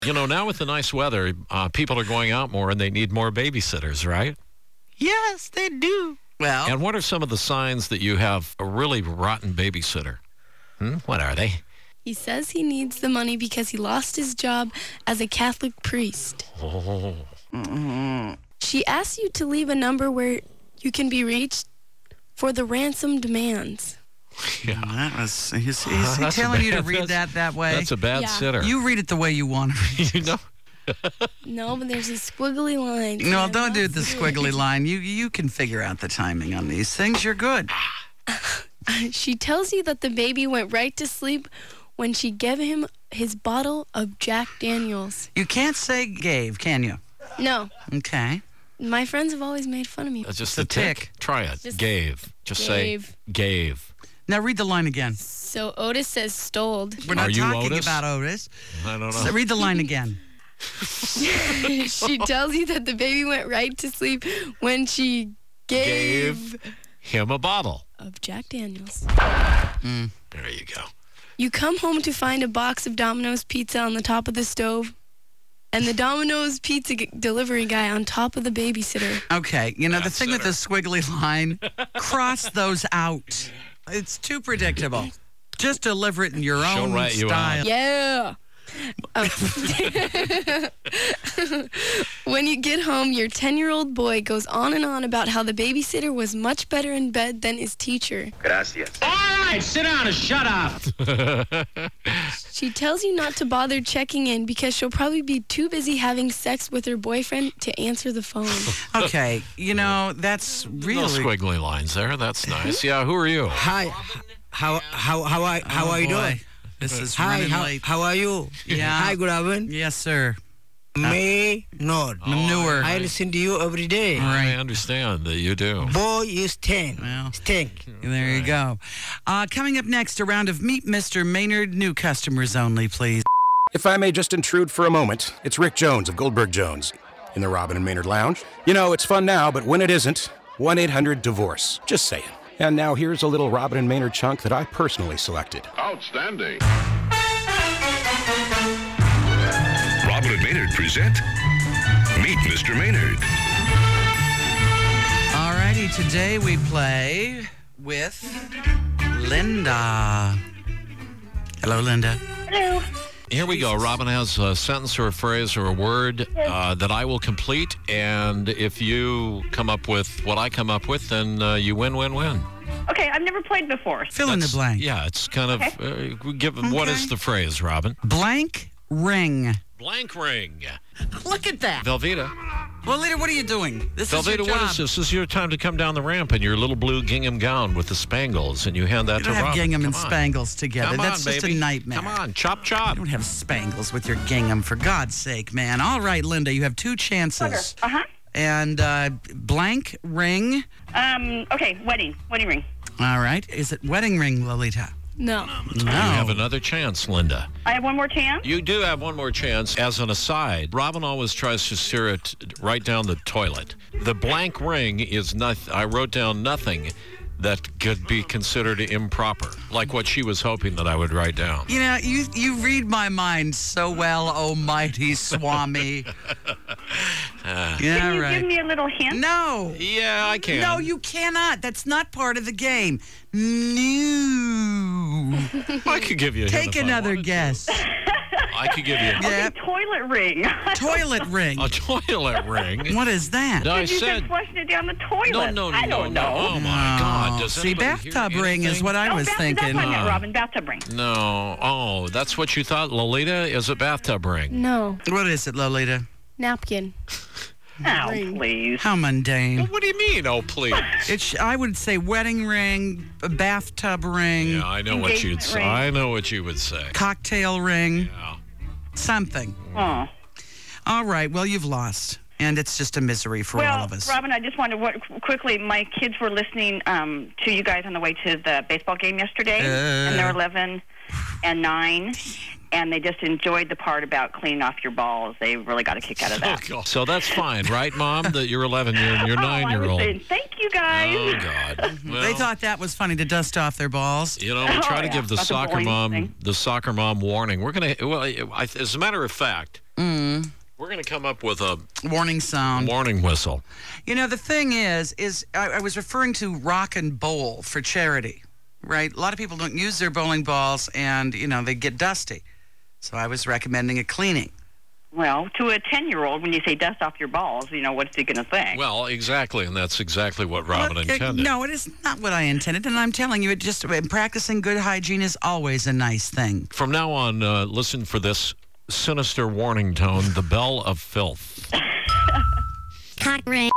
Now with the nice weather, people are going out more and they need more babysitters, right? Yes, they do. Well, And what are some of the signs that you have a really rotten babysitter? What are they? He says he needs the money because he lost his job as a Catholic priest. Oh. She asks you to leave a number where you can be reached for the ransom demands. Yeah. that was, is he That's a telling you to bad- read that way? That's a bad Yeah. sitter. You read it the way you want to read it. No, but there's these squiggly lines. No, and I don't do love the to squiggly line. You can figure out the timing on these things. You're good. She tells you that the baby went right to sleep when she gave him his bottle of Jack Daniels. You can't say gave, can you? No, Okay. my friends have always made fun of me. That's just The the tick. tick. Try it. Just Gave. Just gave. say gave. Now read the line again. So Otis says stole. We're not Are you talking Otis? about Otis. I don't know. So read the line again. She tells you that the baby went right to sleep when she gave Him a bottle. of Jack Daniels. There you go. You come home to find a box of Domino's pizza on the top of the stove and the Domino's pizza delivery guy on top of the babysitter. Okay. The That's thing with the better. squiggly line, cross those out. It's too predictable. Just deliver it in your She'll own write you style. Yeah. When you get home, your 10-year-old boy goes on and on about how the babysitter was much better in bed than his teacher. Gracias. All right, sit down and shut up. She tells you not to bother checking in because she'll probably be too busy having sex with her boyfriend to answer the phone. Okay. That's No really. squiggly lines there. That's nice. Yeah, who are you? Hi, how are you boy. doing? This is Hi, running late. how are you? Yeah. Hi, good afternoon. Yes, sir. May not. Manure. I listen to you every day. I understand that you do. Boy, you stink. Well. Stink. There you go. Coming up next, a round of Meet Mr. Maynard, new customers only, please. If I may just intrude for a moment, it's Rick Jones of Goldberg Jones in the Robin and Maynard Lounge. It's fun now, but when it isn't, 1-800-DIVORCE. Just saying. And now here's a little Robin and Maynard chunk that I personally selected. Outstanding. Robin and Maynard present Meet Mr. Maynard. All righty, today we play with Linda. Hello, Linda. Here we go. Robin has a sentence or a phrase or a word that I will complete. And if you come up with what I come up with, then you win. Okay, I've never played before. Fill in the blank. Yeah, it's kind of... What is the phrase, Robin? Blank ring. Blank ring. Look at that. Velveeta. Well, Linda, what are you doing? This is your Velveeta, job. what is this? This is your time to come down the ramp in your little blue gingham gown with the spangles, and you hand that You to don't have Robin. gingham and Come on. spangles together. Come That's on, just baby. a nightmare. Come on, chop, chop. You don't have spangles with your gingham, for God's sake, man. All right, Linda, you have two chances. Uh-huh. And blank ring. Okay, wedding ring. All right. Is it wedding ring, Lolita? No. No. You have another chance, Linda. I have one more chance? You do have one more chance. As an aside, Robin always tries to steer it right down the toilet. The blank ring is nothing. I wrote down nothing that could be considered improper, like what she was hoping that I would write down. You read my mind so well, almighty Swami. Can you give me a little hint? No. Yeah, I can. No, you cannot. That's not part of the game. No. I could give you a hint Take if I another wanted to. guess. I could give you a Yeah. Okay, toilet ring. Toilet ring. A toilet ring. What is that? I You said... just flushing it down the toilet. No, I don't know. Oh, my God. Does See, anybody hear bathtub ring is anything? what I was That's thinking. what I meant, Robin. Bathtub ring. No. Oh, that's what you thought, Lolita, is a bathtub ring. No. What is it, Lolita? Napkin. Oh, Ring. please. How mundane. What do you mean, oh, please? I would say wedding ring, a bathtub ring, Yeah, I know what you'd Engagement say. ring. I know what you would say. cocktail ring, Yeah. something. Oh. All right, well, you've lost. And it's just a misery for all of us. Robin, I just wanted to quickly, my kids were listening to you guys on the way to the baseball game yesterday, and they're 11 and 9, and they just enjoyed the part about cleaning off your balls. They really got a kick out of that. So that's fine, right, Mom, that you're 11 and you're I was 9-year-old? saying, thank you guys. Oh, God. Well, They thought that was funny to dust off their balls. You know, we try to give the about the soccer bowling mom thing. the soccer mom warning. We're going to, well, as a matter of fact, we're going to come up with a Warning sound. warning whistle. You know, the thing is I was referring to Rock and Bowl for charity, right? A lot of people don't use their bowling balls and, you know, they get dusty. So I was recommending a cleaning. Well, to a 10-year-old, when you say dust off your balls, you know, what's he going to think? Well, exactly, and that's exactly what Robin intended. No, it is not what I intended. And I'm telling you, practicing good hygiene is always a nice thing. From now on, listen for this sinister warning tone, the bell of filth. Hot rain.